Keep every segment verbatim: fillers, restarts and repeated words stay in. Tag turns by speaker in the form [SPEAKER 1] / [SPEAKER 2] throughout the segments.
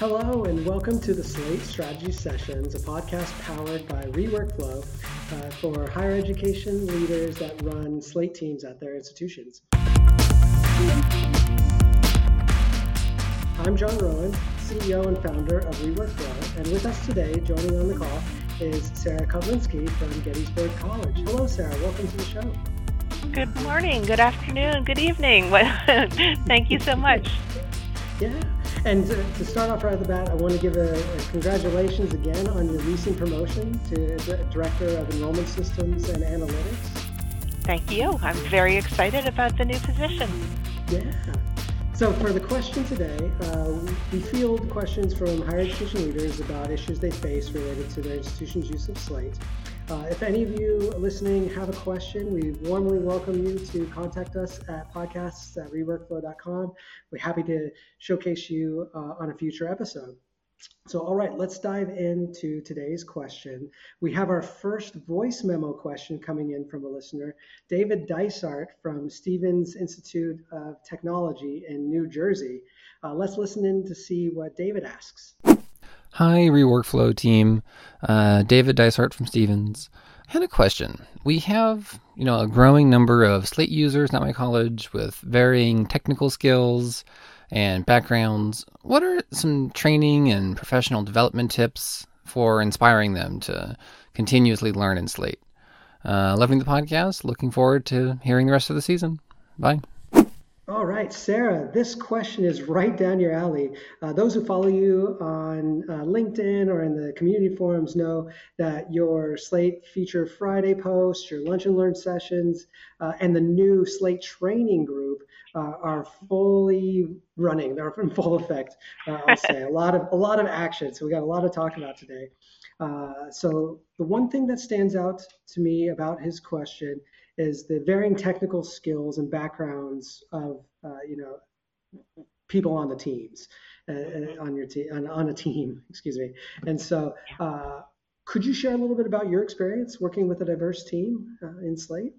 [SPEAKER 1] Hello and welcome to the Slate Strategy Sessions, a podcast powered by Reworkflow uh, for higher education leaders that run Slate teams at their institutions. I'm John Rowan, C E O and founder of Reworkflow, and with us today, joining on the call, is Sarah Kovlinski from Gettysburg College. Hello, Sarah. Welcome to the show.
[SPEAKER 2] Good morning, good afternoon, good evening. Thank you so much.
[SPEAKER 1] Yeah. And to, to start off right at the bat, I want to give a, a congratulations again on your recent promotion to D- Director of Enrollment Systems and Analytics.
[SPEAKER 2] Thank you. I'm very excited about the new position.
[SPEAKER 1] Yeah. So for the question today, uh, we field questions from higher education leaders about issues they face related to their institution's use of Slate. Uh, if any of you listening have a question, we warmly welcome you to contact us at podcasts at reworkflow dot com. We're happy to showcase you uh, on a future episode. So, all right, let's dive into today's question. We have our first voice memo question coming in from a listener, David Dysart from Stevens Institute of Technology in New Jersey. Uh, let's listen in to see what David asks.
[SPEAKER 3] Hi, Reworkflow team. Uh, David Dysart from Stevens. I had a question. We have, you know, a growing number of Slate users at my college with varying technical skills and backgrounds. What are some training and professional development tips for inspiring them to continuously learn in Slate? Uh, loving the podcast. Looking forward to hearing the rest of the season. Bye.
[SPEAKER 1] All right, Sarah, this question is right down your alley. Uh, those who follow you on uh, LinkedIn or in the community forums know that your Slate Feature Friday posts, your Lunch and Learn sessions, uh, and the new Slate training group uh, are fully running. They're in full effect, uh, I'll say. A lot of a lot of action, so we got a lot to talk about today. Uh, so the one thing that stands out to me about his question is the varying technical skills and backgrounds of uh, you know people on the teams uh, on your team on, on a team excuse me and so uh, could you share a little bit about your experience working with a diverse team uh, in Slate?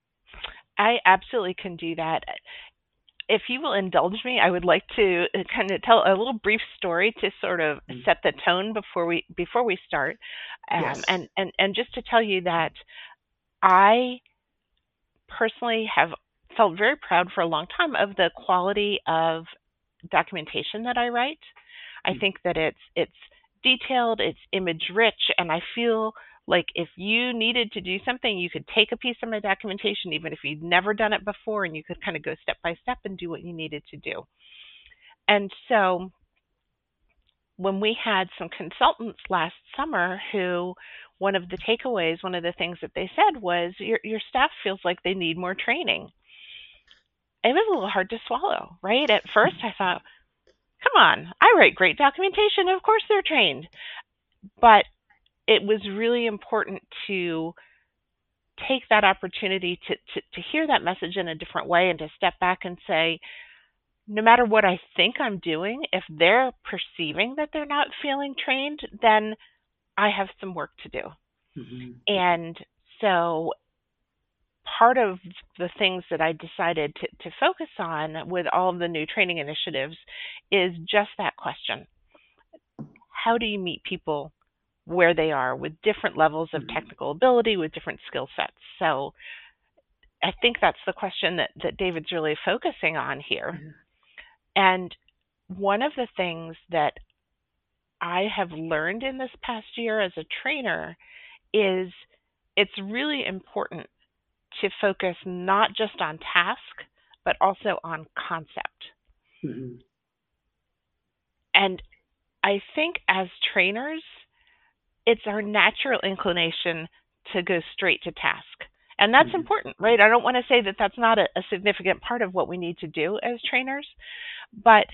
[SPEAKER 2] I absolutely can do that. If you will indulge me, I would like to kind of tell a little brief story to sort of set the tone before we before we start, um,
[SPEAKER 1] Yes.
[SPEAKER 2] and and and just to tell you that I personally have felt very proud for a long time of the quality of documentation that I write. I think that it's it's detailed, it's image rich, and I feel like if you needed to do something, you could take a piece of my documentation, even if you'd never done it before, and you could kind of go step by step and do what you needed to do. And so when we had some consultants last summer who one of the takeaways, one of the things that they said was your your staff feels like they need more training. It was a little hard to swallow, right? At first I thought, come on, I write great documentation. Of course they're trained. But it was really important to take that opportunity to, to, to hear that message in a different way and to step back and say, no matter what I think I'm doing, if they're perceiving that they're not feeling trained, then I have some work to do.
[SPEAKER 1] Mm-hmm.
[SPEAKER 2] And so part of the things that I decided to, to focus on with all of the new training initiatives is just that question. How do you meet people where they are with different levels of technical ability, with different skill sets? So I think that's the question that, that David's really focusing on here.
[SPEAKER 1] Yeah.
[SPEAKER 2] And one of the things that I have learned in this past year as a trainer is it's really important to focus not just on task, but also on concept.
[SPEAKER 1] Mm-hmm.
[SPEAKER 2] And I think as trainers, it's our natural inclination to go straight to task. And that's
[SPEAKER 1] Mm-hmm.
[SPEAKER 2] important, right? I don't want to say that that's not a, a significant part of what we need to do as trainers, but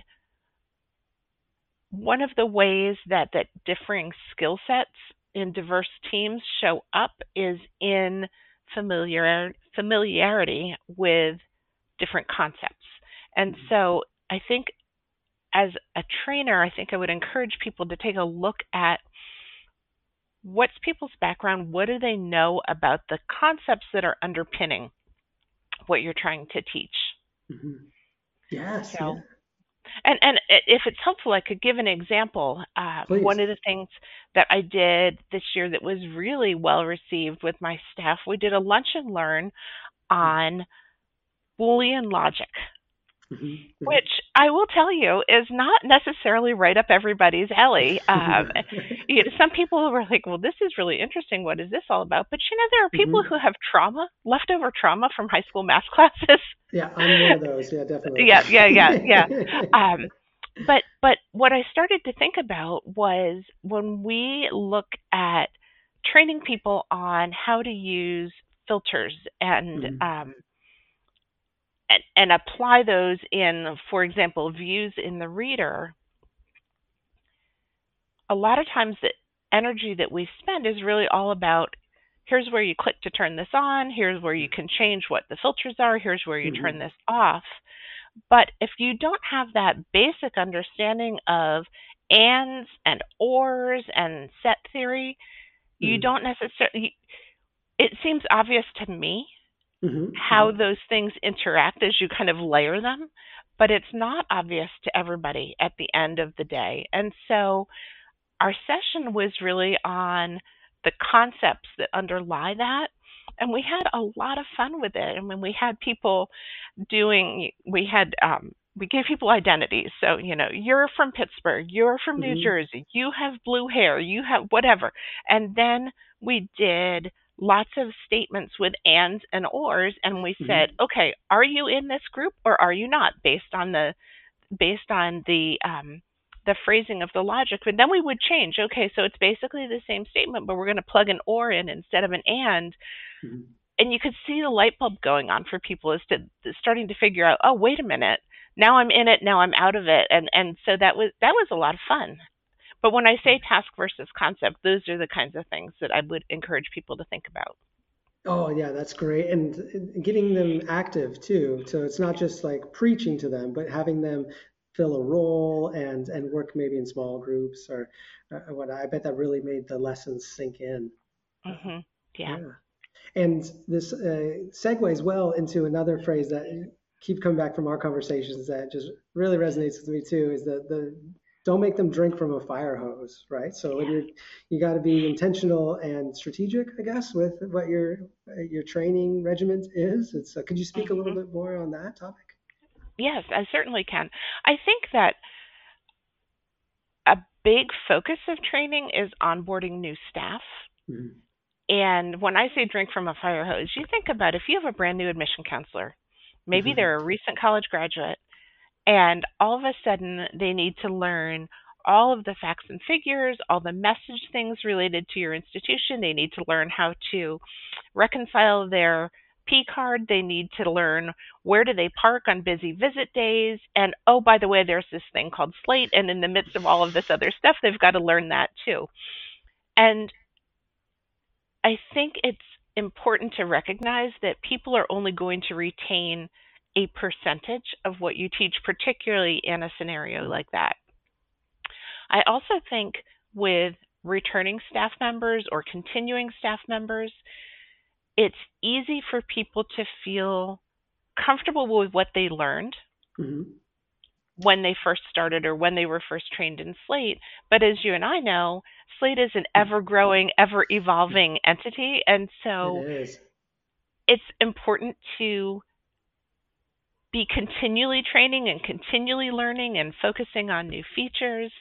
[SPEAKER 2] one of the ways that, that differing skill sets in diverse teams show up is in familiar, familiarity with different concepts. And so I think as a trainer, I think I would encourage people to take a look at what's people's background, what do they know about the concepts that are underpinning what you're trying to teach.
[SPEAKER 1] Mm-hmm. Yes.
[SPEAKER 2] So
[SPEAKER 1] Yeah.
[SPEAKER 2] And and i- if it's helpful, I could give an example. Uh, one
[SPEAKER 1] Please.
[SPEAKER 2] of the things that I did this year that was really well received with my staff, we did a lunch and learn on Boolean logic,
[SPEAKER 1] Mm-hmm.
[SPEAKER 2] which I will tell you is not necessarily right up everybody's alley. Um, you know, some people were like, "Well, this is really interesting. What is this all about?" But you know, there are people
[SPEAKER 1] Hmm.
[SPEAKER 2] who have trauma, leftover trauma from high school math classes.
[SPEAKER 1] Yeah, I'm one of those. Yeah, definitely.
[SPEAKER 2] Yeah, yeah, yeah, yeah. Um, but but what I started to think about was when we look at training people on how to use filters and
[SPEAKER 1] Mhm.
[SPEAKER 2] um, and, and apply those in, for example, views in the reader, a lot of times the energy that we spend is really all about here's where you click to turn this on, here's where you can change what the filters are, here's where you turn
[SPEAKER 1] Mhm.
[SPEAKER 2] this off. But if you don't have that basic understanding of ands and ors and set theory, you
[SPEAKER 1] Mhm.
[SPEAKER 2] don't necessarily, it seems obvious to me
[SPEAKER 1] Mhm.
[SPEAKER 2] how
[SPEAKER 1] Mhm.
[SPEAKER 2] those things interact as you kind of layer them, but it's not obvious to everybody at the end of the day. And so our session was really on the concepts that underlie that. And we had a lot of fun with it. And when we had people doing, we had, um, we gave people identities. So, you know, you're from Pittsburgh, you're from New
[SPEAKER 1] Mhm.
[SPEAKER 2] Jersey, you have blue hair, you have whatever. And then we did lots of statements with ands and ors, and we said,
[SPEAKER 1] Mhm.
[SPEAKER 2] okay, are you in this group or are you not, based on the based on the um, the phrasing of the logic. But then we would change. Okay, so it's basically the same statement, but we're going to plug an or in instead of an and.
[SPEAKER 1] Mhm.
[SPEAKER 2] And you could see the light bulb going on for people as to starting to figure out, oh, wait a minute, now I'm in it, now I'm out of it, and and so that was that was a lot of fun. But when I say task versus concept, those are the kinds of things that I would encourage people to think about.
[SPEAKER 1] Oh, yeah, that's great. And uh, getting them active too. So it's not just like preaching to them, but having them fill a role and and work maybe in small groups or uh, what I bet that really made the lessons sink in. Uh,
[SPEAKER 2] Hmm. Yeah.
[SPEAKER 1] yeah. And this uh, segues well into another phrase that keep coming back from our conversations that just really resonates with me too is that the don't make them drink from a fire hose, right? So when you're you got to be intentional and strategic, I guess, with what your your training regiment is. It's uh, could you speak a little
[SPEAKER 2] Hmm.
[SPEAKER 1] bit more on that topic?
[SPEAKER 2] Yes, I certainly can. I think that a big focus of training is onboarding new staff.
[SPEAKER 1] Mhm.
[SPEAKER 2] And when I say drink from a fire hose, you think about if you have a brand new admission counselor, maybe they're a recent college graduate, and all of a sudden they need to learn all of the facts and figures, all the message things related to your institution. They need to learn how to reconcile their P card. They need to learn where do they park on busy visit days. And oh, by the way, there's this thing called Slate. And in the midst of all of this other stuff, they've got to learn that too. And I think it's important to recognize that people are only going to retain a percentage of what you teach, particularly in a scenario like that. I also think with returning staff members or continuing staff members, it's easy for people to feel comfortable with what they learned
[SPEAKER 1] Mhm.
[SPEAKER 2] when they first started or when they were first trained in Slate. But as you and I know, Slate is an
[SPEAKER 1] Mhm.
[SPEAKER 2] ever growing, ever evolving entity. And
[SPEAKER 1] It
[SPEAKER 2] so
[SPEAKER 1] is.
[SPEAKER 2] it's important to be continually training and continually learning and focusing on new features.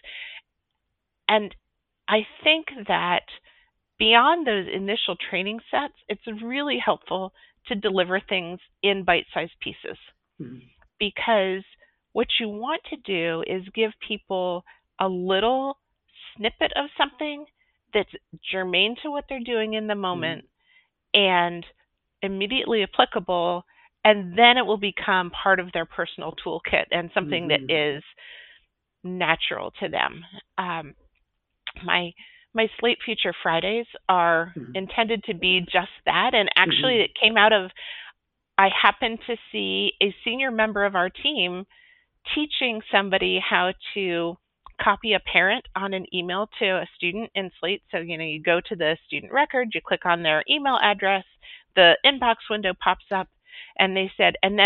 [SPEAKER 2] And I think that beyond those initial training sets, it's really helpful to deliver things in bite sized pieces
[SPEAKER 1] Mhm.
[SPEAKER 2] because what you want to do is give people a little snippet of something that's germane to what they're doing in the moment
[SPEAKER 1] Mhm.
[SPEAKER 2] and immediately applicable, and then it will become part of their personal toolkit and something that
[SPEAKER 1] Mhm.
[SPEAKER 2] is natural to them. Um, my my Slate Future Fridays are
[SPEAKER 1] Mhm.
[SPEAKER 2] intended to be just that, and actually,
[SPEAKER 1] Mhm.
[SPEAKER 2] it came out of I happened to see a senior member of our team teaching somebody how to copy a parent on an email to a student in Slate. So, you know, you go to the student record, you click on their email address, the inbox window pops up, and they said, and then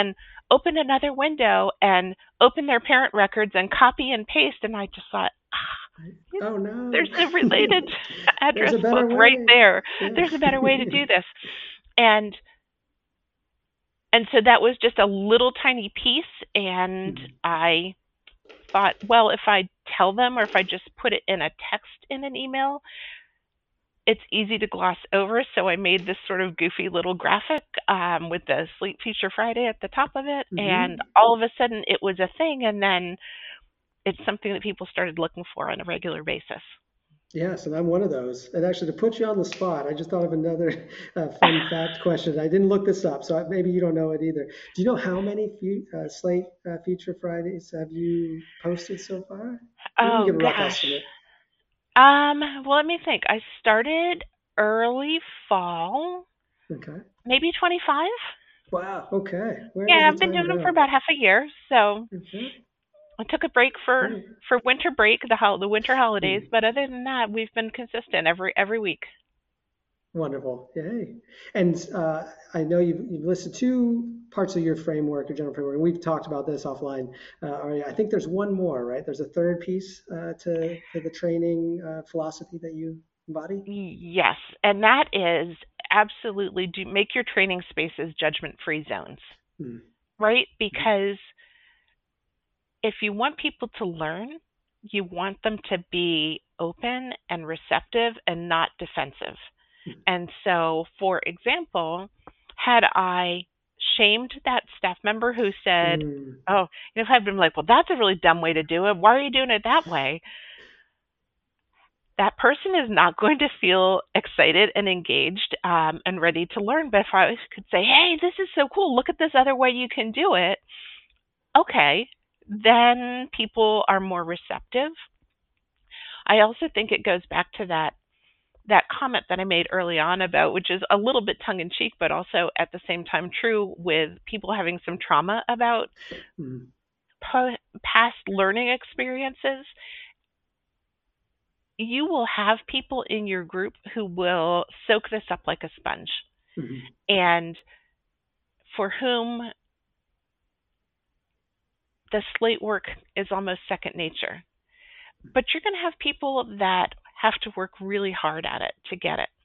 [SPEAKER 2] open another window and open their parent records and copy and paste. And I just thought, ah,
[SPEAKER 1] Oh no.
[SPEAKER 2] there's a related
[SPEAKER 1] There's
[SPEAKER 2] address
[SPEAKER 1] a better
[SPEAKER 2] book right
[SPEAKER 1] way.
[SPEAKER 2] there.
[SPEAKER 1] Yeah.
[SPEAKER 2] There's a better way to do this. And and so that was just a little tiny piece, and
[SPEAKER 1] Mhm.
[SPEAKER 2] I thought, well, if I tell them or if I just put it in a text in an email, it's easy to gloss over. So I made this sort of goofy little graphic um, with the Sleep Feature Friday at the top of it, and
[SPEAKER 1] Mhm.
[SPEAKER 2] all of a sudden it was a thing, and then it's something that people started looking for on a regular basis.
[SPEAKER 1] Yes, and I'm one of those. And actually, to put you on the spot, I just thought of another uh, fun fact question. I didn't look this up, so I- maybe you don't know it either. Do you know how many fe uh, Slate uh, Feature Fridays have you posted so far? You can
[SPEAKER 2] Oh
[SPEAKER 1] give a rough
[SPEAKER 2] gosh.
[SPEAKER 1] estimate.
[SPEAKER 2] Um, well, let me think. I started early fall,
[SPEAKER 1] Okay.
[SPEAKER 2] maybe twenty-five.
[SPEAKER 1] Wow. Okay. Where does
[SPEAKER 2] Yeah,
[SPEAKER 1] the
[SPEAKER 2] I've been
[SPEAKER 1] time
[SPEAKER 2] doing them for
[SPEAKER 1] go?
[SPEAKER 2] about half a year. So
[SPEAKER 1] Okay.
[SPEAKER 2] I took a break for
[SPEAKER 1] Great.
[SPEAKER 2] for winter break, the hol- the winter holidays,
[SPEAKER 1] Hmm.
[SPEAKER 2] but other than that, we've been consistent every every week.
[SPEAKER 1] Wonderful. Yay. And uh, I know you've, you've listed two parts of your framework, your general framework, and we've talked about this offline. Uh, Aria, I think there's one more, right? There's a third piece uh, to, to the training uh, philosophy that you embody.
[SPEAKER 2] Yes, and that is absolutely do make your training spaces judgment-free zones,
[SPEAKER 1] Hmm.
[SPEAKER 2] right? Because if you want people to learn, you want them to be open and receptive and not defensive. And so, for example, had I shamed that staff member who said,
[SPEAKER 1] Hmm.
[SPEAKER 2] oh, you know, if I'd been like, well, that's a really dumb way to do it. Why are you doing it that way? That person is not going to feel excited and engaged um, and ready to learn. But if I could say, hey, this is so cool, look at this other way you can do it, okay, then people are more receptive. I also think it goes back to that that comment that I made early on about, which is a little bit tongue in cheek, but also at the same time true with people having some trauma about
[SPEAKER 1] Hmm.
[SPEAKER 2] po- past learning experiences. You will have people in your group who will soak this up like a sponge,
[SPEAKER 1] Hmm.
[SPEAKER 2] and for whom the slate work is almost second nature. But you're going to have people that have to work really hard at it to get it.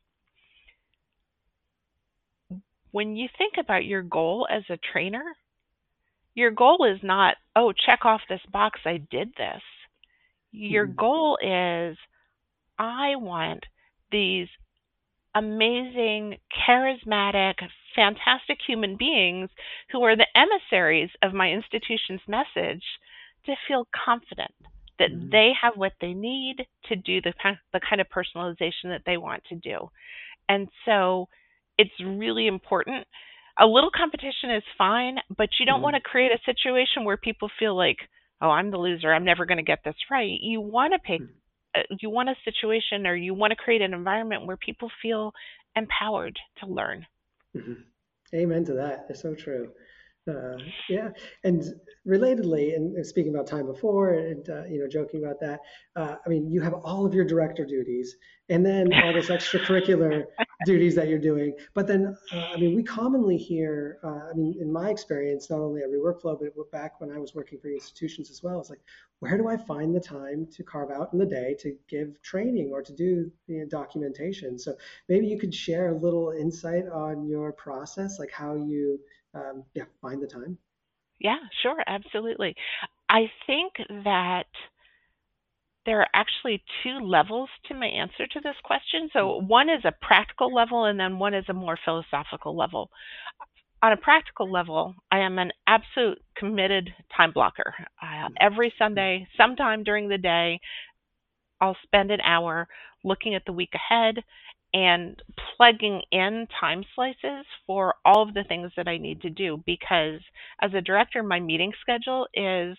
[SPEAKER 2] When you think about your goal as a trainer, your goal is not, oh, check off this box, I did this. Your
[SPEAKER 1] Hmm.
[SPEAKER 2] goal is, I want these amazing, charismatic, fantastic human beings who are the emissaries of my institution's message to feel confident that
[SPEAKER 1] Hmm.
[SPEAKER 2] they have what they need to do the, the kind of personalization that they want to do. And so it's really important. A little competition is fine, but you don't want
[SPEAKER 1] Hmm.
[SPEAKER 2] to create a situation where people feel like, oh, I'm the loser. I'm never going to get this right. You want to pick, uh, you want a situation or you want to create an environment where people feel empowered to learn.
[SPEAKER 1] Hmm. Amen to that. It's so true. Uh, yeah, and relatedly, and, and speaking about time before, and uh, you know, joking about that. Uh, I mean, you have all of your director duties, and then all this extracurricular duties that you're doing. But then, uh, I mean, we commonly hear. Uh, I mean, in my experience, not only at Reworkflow, but back when I was working for institutions as well, it's like, where do I find the time to carve out in the day to give training or to do you know, documentation? So maybe you could share a little insight on your process, like how you um, yeah, find the time.
[SPEAKER 2] Yeah, sure, absolutely. I think that there are actually two levels to my answer to this question. So, one is a practical level, and then one is a more philosophical level. On a practical level, I am an absolute committed time blocker. Uh, every Sunday, sometime during the day, I'll spend an hour looking at the week ahead and plugging in time slices for all of the things that I need to do because as a director, my meeting schedule is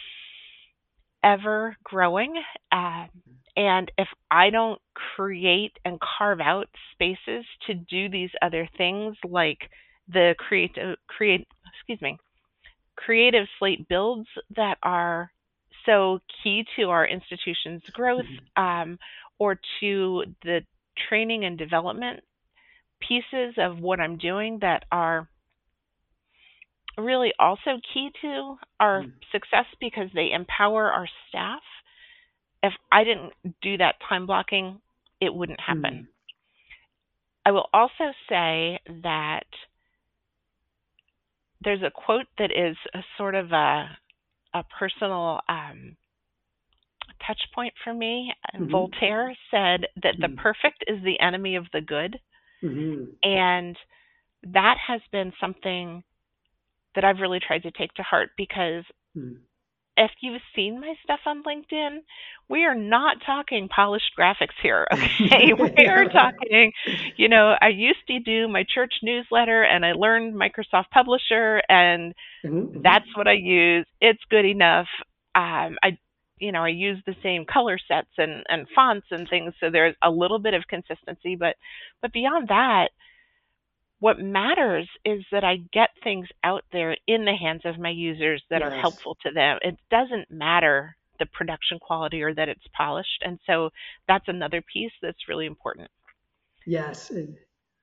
[SPEAKER 2] ever growing. Um, and if I don't create and carve out spaces to do these other things like the creative create excuse me creative slate builds that are so key to our institution's growth
[SPEAKER 1] Mhm.
[SPEAKER 2] um, or to the training and development pieces of what I'm doing that are really also key to our
[SPEAKER 1] Mm,
[SPEAKER 2] success because they empower our staff. If I didn't do that time blocking, it wouldn't happen.
[SPEAKER 1] mm,
[SPEAKER 2] I will also say that there's a quote that is a sort of a, a personal um, touch point for me.
[SPEAKER 1] mhm,
[SPEAKER 2] Voltaire said that the
[SPEAKER 1] mm,
[SPEAKER 2] perfect is the enemy of the good.
[SPEAKER 1] mhm,
[SPEAKER 2] And that has been something that I've really tried to take to heart because
[SPEAKER 1] mm.
[SPEAKER 2] if you've seen my stuff on LinkedIn, we are not talking polished graphics here, okay? We
[SPEAKER 1] Yeah,
[SPEAKER 2] are
[SPEAKER 1] right.
[SPEAKER 2] talking, you know, I used to do my church newsletter and I learned Microsoft Publisher and
[SPEAKER 1] Mhm,
[SPEAKER 2] that's
[SPEAKER 1] mhm.
[SPEAKER 2] what I use. It's good enough. Um, I, you know, I use the same color sets and, and fonts and things, so there's a little bit of consistency, but but beyond that, what matters is that I get things out there in the hands of my users that are
[SPEAKER 1] Yes,
[SPEAKER 2] helpful to them. It doesn't matter the production quality or that it's polished. And so that's another piece that's really important.
[SPEAKER 1] yes. it-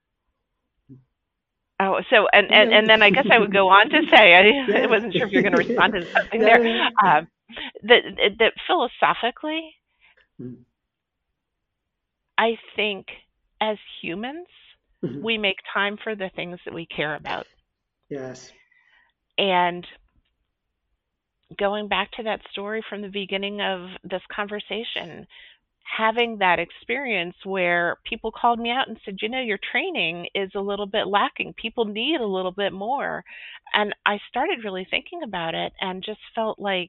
[SPEAKER 2] Oh, so and and,
[SPEAKER 1] No.
[SPEAKER 2] and then I guess I would go on to say I, I
[SPEAKER 1] Yeah.
[SPEAKER 2] wasn't sure if you're going to respond to something
[SPEAKER 1] No,
[SPEAKER 2] there.
[SPEAKER 1] no.
[SPEAKER 2] Um, that that philosophically,
[SPEAKER 1] Mm,
[SPEAKER 2] I think as humans,
[SPEAKER 1] mhm.
[SPEAKER 2] we make time for the things that we care about.
[SPEAKER 1] Yes.
[SPEAKER 2] And going back to that story from the beginning of this conversation, having that experience where people called me out and said, you know, your training is a little bit lacking. People need a little bit more. And I started really thinking about it and just felt like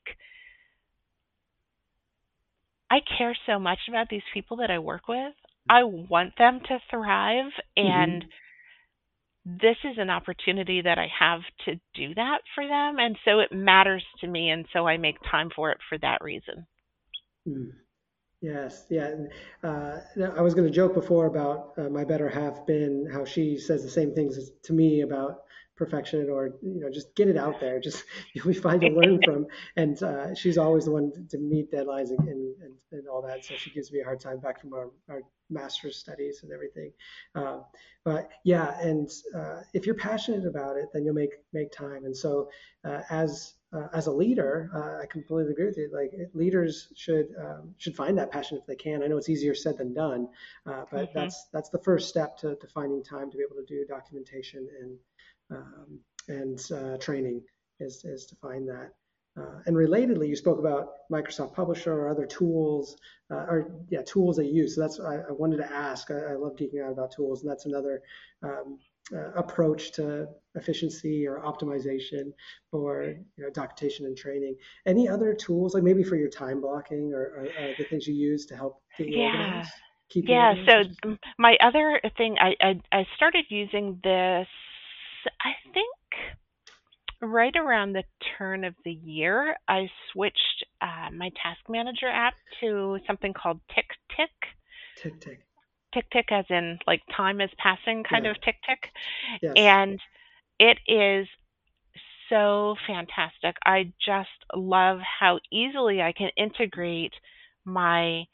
[SPEAKER 2] I care so much about these people that I work with. I want them to thrive. And
[SPEAKER 1] Mhm.
[SPEAKER 2] this is an opportunity that I have to do that for them. And so it matters to me. And so I make time for it for that reason.
[SPEAKER 1] Mm. Yes, yeah. and, Uh, no, I was going to joke before about uh, my better half, Ben, how she says the same things as, to me about perfection, or you know, just get it out there. Just you'll be fine to learn from. And uh, she's always the one to meet deadlines and, and, and, and all that. So she gives me a hard time back from our, our master's studies and everything. Uh, but yeah, and uh, if you're passionate about it, then you'll make make time. And so uh, as uh, as a leader, uh, I completely agree with you. Like leaders should um, should find that passion if they can. I know it's easier said than done, uh, but
[SPEAKER 2] Hmm.
[SPEAKER 1] that's that's the first step to, to finding time to be able to do documentation and um, and uh, training is is to find that. Uh, and relatedly, you spoke about Microsoft Publisher or other tools, uh, or yeah, tools that you use. So that's I, I wanted to ask. I, I love geeking out about tools, and that's another um, uh, approach to efficiency or optimization for you know documentation and training. Any other tools, like maybe for your time blocking or, or, or the things you use to help get you
[SPEAKER 2] Yeah.
[SPEAKER 1] organized, keep you
[SPEAKER 2] Yeah,
[SPEAKER 1] organized, I
[SPEAKER 2] so
[SPEAKER 1] should say.
[SPEAKER 2] um, my other thing, I, I I started using this, I think right around the turn of the year. I switched uh, my task manager app to something called Tick Tick.
[SPEAKER 1] Tick tick.
[SPEAKER 2] Tick Tick, as in like time is passing, kind
[SPEAKER 1] Yeah.
[SPEAKER 2] of tick tick,
[SPEAKER 1] Yes.
[SPEAKER 2] and it is so fantastic. I just love how easily I can integrate my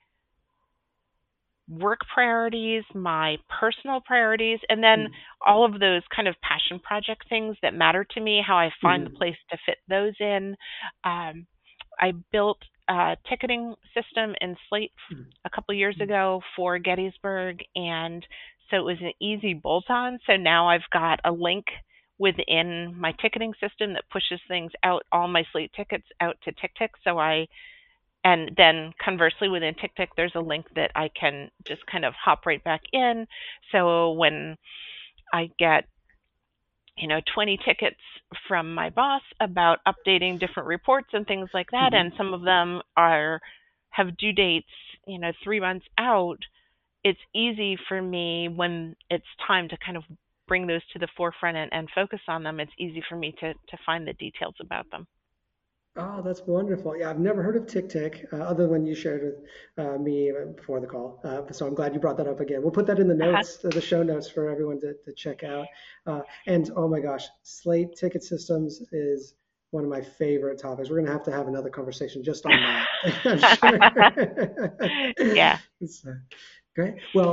[SPEAKER 2] work priorities, my personal priorities, and then
[SPEAKER 1] Mm.
[SPEAKER 2] all of those kind of passion project things that matter to me, how I find the
[SPEAKER 1] Mhm.
[SPEAKER 2] place to fit those in. Um, I built a ticketing system in Slate
[SPEAKER 1] Mhm.
[SPEAKER 2] a couple years
[SPEAKER 1] Mhm.
[SPEAKER 2] ago for Gettysburg, and so it was an easy bolt on. So now I've got a link within my ticketing system that pushes things out, all my Slate tickets out to TickTick. So I and then conversely within TickTick, there's a link that I can just kind of hop right back in. So when I get, you know, twenty tickets from my boss about updating different reports and things like that, and
[SPEAKER 1] Mhm.
[SPEAKER 2] some of them are have due dates, you know, three months out, it's easy for me when it's time to kind of bring those to the forefront and, and focus on them. It's easy for me to to find the details about them.
[SPEAKER 1] Oh, that's wonderful. Yeah, I've never heard of TickTick, uh, other than when you shared with uh, me uh, before the call. Uh, so I'm glad you brought that up again. We'll put that in the
[SPEAKER 2] Uh-huh.
[SPEAKER 1] notes, uh, the show notes for everyone to, to check out. Uh, and oh my gosh, Slate ticket systems is one of my favorite topics. We're going to have to have another conversation just on that, I'm sure.
[SPEAKER 2] Yeah.
[SPEAKER 1] It's, uh, great. Well,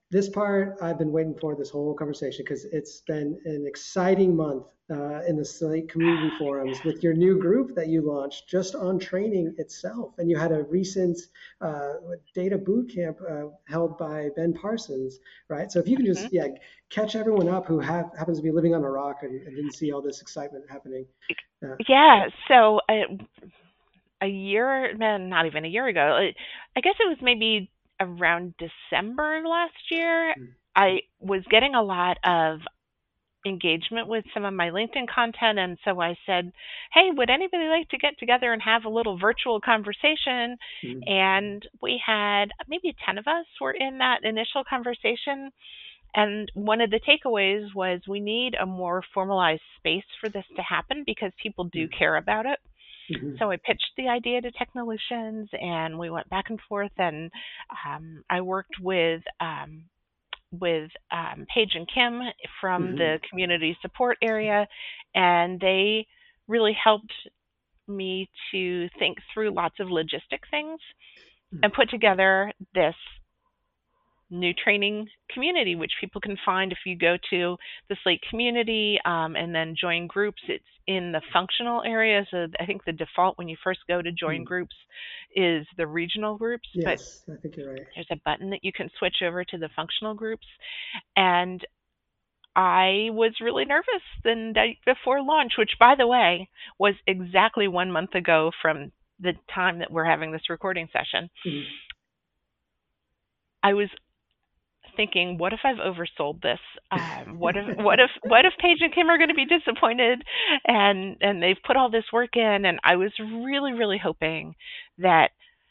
[SPEAKER 1] This part I've been waiting for this whole conversation because it's been an exciting month uh, in the Slate community forums with your new group that you launched just on training itself. And you had a recent uh, data boot camp uh, held by Ben Parsons, right? So if you can
[SPEAKER 2] Mhm.
[SPEAKER 1] just, yeah, catch everyone up who have, happens to be living on a rock and, and didn't see all this excitement happening. Uh,
[SPEAKER 2] Yeah, so uh, a year, man, not even a year ago. I I guess it was maybe around December last year. I was getting a lot of engagement with some of my LinkedIn content, and so I said, "Hey, would anybody like to get together and have a little virtual conversation?"
[SPEAKER 1] mm,
[SPEAKER 2] And we had maybe ten of us were in that initial conversation, and one of the takeaways was we need a more formalized space for this to happen because people do
[SPEAKER 1] mm,
[SPEAKER 2] care about it.
[SPEAKER 1] mm,
[SPEAKER 2] So I pitched the idea to Technolutions, and we went back and forth. And um, I worked with um, with um, Paige and Kim from
[SPEAKER 1] mm,
[SPEAKER 2] the community support area, and they really helped me to think through lots of logistic things
[SPEAKER 1] mm,
[SPEAKER 2] and put together this new training community, which people can find if you go to the Slate community um, and then join groups. It's in the functional area. So I think the default when you first go to join
[SPEAKER 1] mm.
[SPEAKER 2] groups is the regional groups, but
[SPEAKER 1] Yes, I think you're right.
[SPEAKER 2] there's a button that you can switch over to the functional groups. And I was really nervous the night before launch, which, by the way, was exactly one month ago from the time that we're having this recording session.
[SPEAKER 1] Mm,
[SPEAKER 2] I was thinking, what if I've oversold this? Um, what if what if what if Paige and Kim are going to be disappointed, and and they've put all this work in, and I was really really hoping that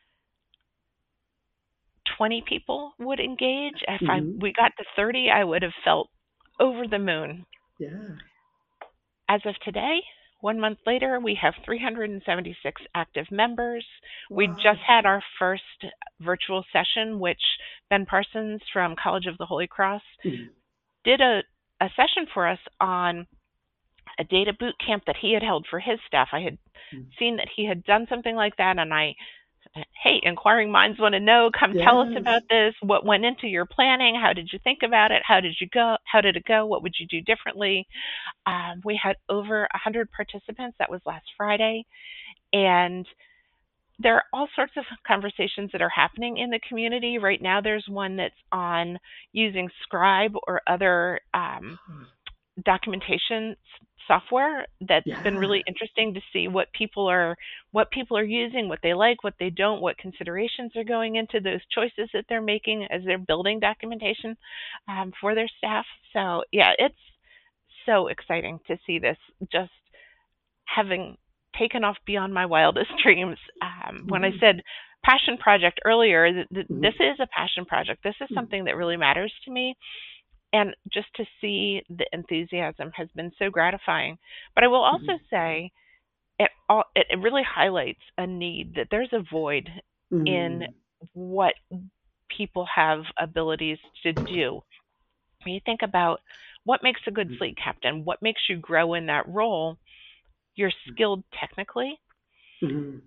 [SPEAKER 2] twenty people would engage. If I
[SPEAKER 1] mhm.
[SPEAKER 2] we got to thirty, I would have felt over the moon.
[SPEAKER 1] Yeah.
[SPEAKER 2] As of today, one month later, we have three hundred seventy-six active members. We just
[SPEAKER 1] Wow.
[SPEAKER 2] had our first virtual session, which Ben Parsons from College of the Holy Cross
[SPEAKER 1] Mm,
[SPEAKER 2] did a, a session for us on a data boot camp that he had held for his staff. I had
[SPEAKER 1] mm.
[SPEAKER 2] seen that he had done something like that, and I, hey, inquiring minds want to know. Come tell us about
[SPEAKER 1] Yes.
[SPEAKER 2] this. What went into your planning? How did you think about it? How did you go? How did it go? What would you do differently? Um, we had over one hundred participants. That was last Friday, and there are all sorts of conversations that are happening in the community right now. There's one that's on using Scribe or other um, documentation software that's been
[SPEAKER 1] Yeah.
[SPEAKER 2] really interesting to see what people are what people are using, what they like, what they don't, what considerations are going into those choices that they're making as they're building documentation um, for their staff. So yeah, it's so exciting to see this just having taken off beyond my wildest dreams. Um, when I
[SPEAKER 1] Mhm,
[SPEAKER 2] said passion project earlier, th- th- this
[SPEAKER 1] mhm,
[SPEAKER 2] is a passion project. This is
[SPEAKER 1] mm,
[SPEAKER 2] something that really matters to me, and just to see the enthusiasm has been so gratifying. But I will also
[SPEAKER 1] mhm,
[SPEAKER 2] say it all it really highlights a need that there's a void in
[SPEAKER 1] mm,
[SPEAKER 2] what people have abilities to do. When you think about what makes a good
[SPEAKER 1] mm,
[SPEAKER 2] fleet captain, what makes you grow in that role, you're skilled technically.
[SPEAKER 1] mhm,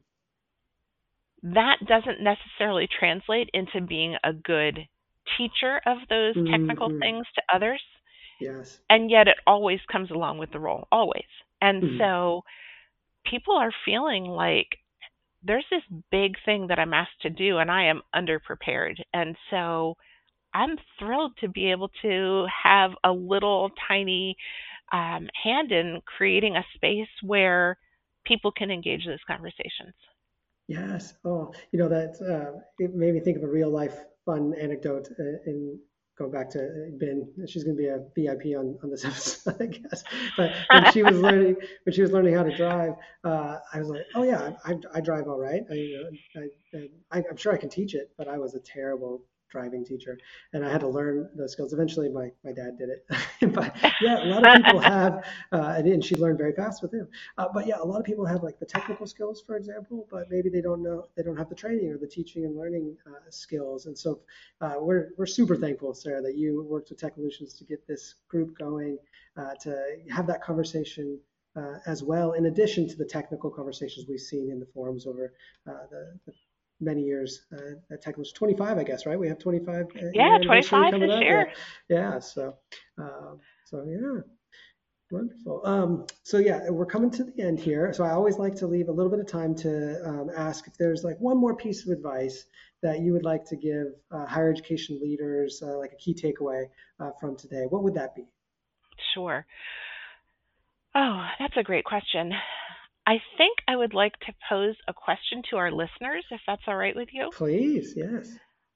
[SPEAKER 2] That doesn't necessarily translate into being a good teacher of those technical
[SPEAKER 1] mhm.
[SPEAKER 2] things to others.
[SPEAKER 1] Yes.
[SPEAKER 2] And yet it always comes along with the role, always. And
[SPEAKER 1] Mm,
[SPEAKER 2] so people are feeling like there's this big thing that I'm asked to do and I am underprepared. And so I'm thrilled to be able to have a little tiny um, hand in creating a space where people can engage those conversations.
[SPEAKER 1] yes. Oh, you know that uh, it made me think of a real life fun anecdote. Uh, in going back to uh, Ben, she's going to be a V I P on on this episode, I guess. But when she was learning when she was learning how to drive, uh, I was like, oh yeah, I, I drive all right. I, you know, I, I I'm sure I can teach it, but I was a terrible driving teacher, and I had to learn those skills. Eventually, my my dad did it. But yeah, a lot of people have, uh, and, and she learned very fast with him. Uh, but yeah, a lot of people have like the technical skills, for example, but maybe they don't know, they don't have the training or the teaching and learning uh, skills. And so uh, we're we're super thankful, Sarah, that you worked with Technolutions to get this group going, uh, to have that conversation uh, as well, in addition to the technical conversations we've seen in the forums over uh, the, the many years uh, at TechLunch. twenty-five, I guess, right? We have twenty-five uh,
[SPEAKER 2] Yeah,
[SPEAKER 1] year anniversary
[SPEAKER 2] twenty-five
[SPEAKER 1] coming
[SPEAKER 2] this
[SPEAKER 1] up.
[SPEAKER 2] year.
[SPEAKER 1] Yeah, yeah. So, um, so yeah. Wonderful. Um, so yeah, we're coming to the end here. So I always like to leave a little bit of time to um, ask if there's like one more piece of advice that you would like to give uh, higher education leaders, uh, like a key takeaway uh, from today. What would that be?
[SPEAKER 2] Sure. Oh, that's a great question. I think I would like to pose a question to our listeners, if that's all right with you.
[SPEAKER 1] Please, yes.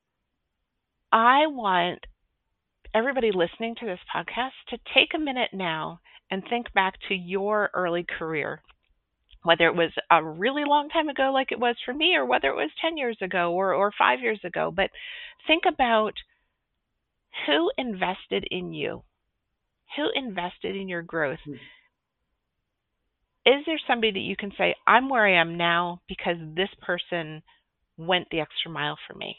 [SPEAKER 2] I want everybody listening to this podcast to take a minute now and think back to your early career, whether it was a really long time ago like it was for me, or whether it was ten years ago or, or five years ago. But think about who invested in you, who invested in your growth.
[SPEAKER 1] Hmm.
[SPEAKER 2] Is there somebody that you can say, I'm where I am now because this person went the extra mile for me?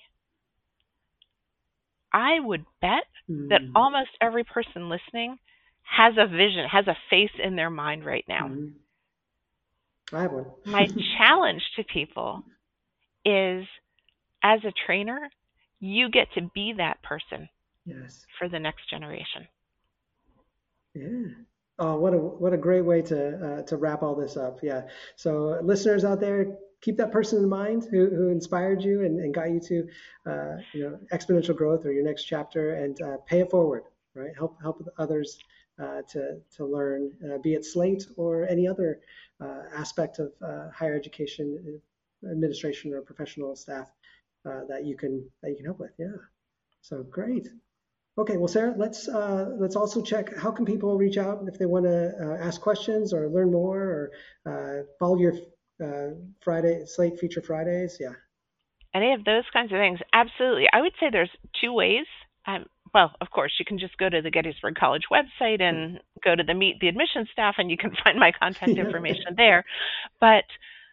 [SPEAKER 2] I would bet
[SPEAKER 1] Hmm.
[SPEAKER 2] that almost every person listening has a vision, has a face in their mind right now.
[SPEAKER 1] Hmm. I have one.
[SPEAKER 2] My challenge to people is, as a trainer, you get to be that person
[SPEAKER 1] Yes.
[SPEAKER 2] for the next generation.
[SPEAKER 1] Yeah. Oh, what a what a great way to uh, to wrap all this up. Yeah. So uh, listeners out there, keep that person in mind who, who inspired you and, and got you to uh, you know exponential growth or your next chapter, and uh, pay it forward. Right. Help help others uh, to to learn, uh, be it Slate or any other uh, aspect of uh, higher education administration or professional staff uh, that you can that you can help with. Yeah. So great. Okay, well, Sarah, let's uh, let's also check how can people reach out if they want to uh, ask questions or learn more or uh, follow your uh, Friday Slate Feature Fridays. Yeah.
[SPEAKER 2] Any of those kinds of things. Absolutely. I would say there's two ways. Um, well, of course, you can just go to the Gettysburg College website and go to the Meet the Admission Staff, and you can find my contact information there. But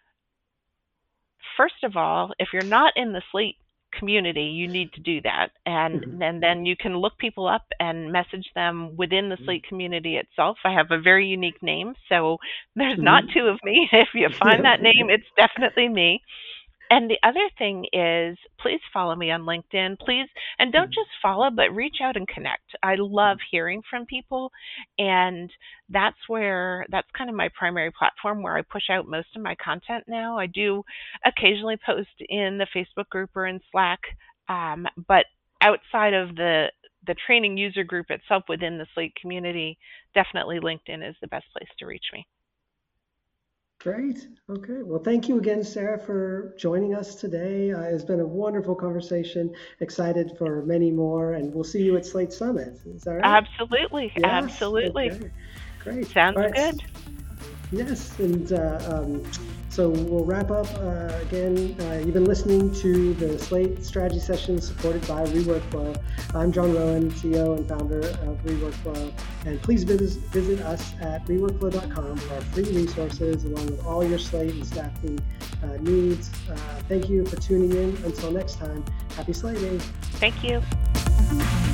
[SPEAKER 2] first of all, if you're not in the Slate community, you need to do that, and
[SPEAKER 1] Mhm.
[SPEAKER 2] and then you can look people up and message them within the Slate community itself. I have a very unique name, so there's not
[SPEAKER 1] Mhm.
[SPEAKER 2] two of me. If you find that name, it's definitely me. And the other thing is, please follow me on LinkedIn, please. And don't just follow, but reach out and connect. I love hearing from people. And that's where, that's kind of my primary platform where I push out most of my content now. I do occasionally post in the Facebook group or in Slack. Um, but outside of the, the training user group itself within the Slate community, definitely LinkedIn is the best place to reach me.
[SPEAKER 1] Great. Okay. Well, thank you again, Sarah, for joining us today. Uh, it's been a wonderful conversation. Excited for many more, and we'll see you at Slate Summit. Is that right?
[SPEAKER 2] Absolutely.
[SPEAKER 1] Yes?
[SPEAKER 2] Absolutely.
[SPEAKER 1] Okay. Great.
[SPEAKER 2] Sounds
[SPEAKER 1] All right.
[SPEAKER 2] good.
[SPEAKER 1] Yes, and uh, um, so we'll wrap up uh, again. Uh, you've been listening to the Slate Strategy Session supported by ReWorkflow. I'm John Rowan, C E O and founder of ReWorkflow, and please visit, visit us at reworkflow dot com for our free resources along with all your Slate and staffing uh, needs. Uh, thank you for tuning in. Until next time, happy slating.
[SPEAKER 2] Thank you.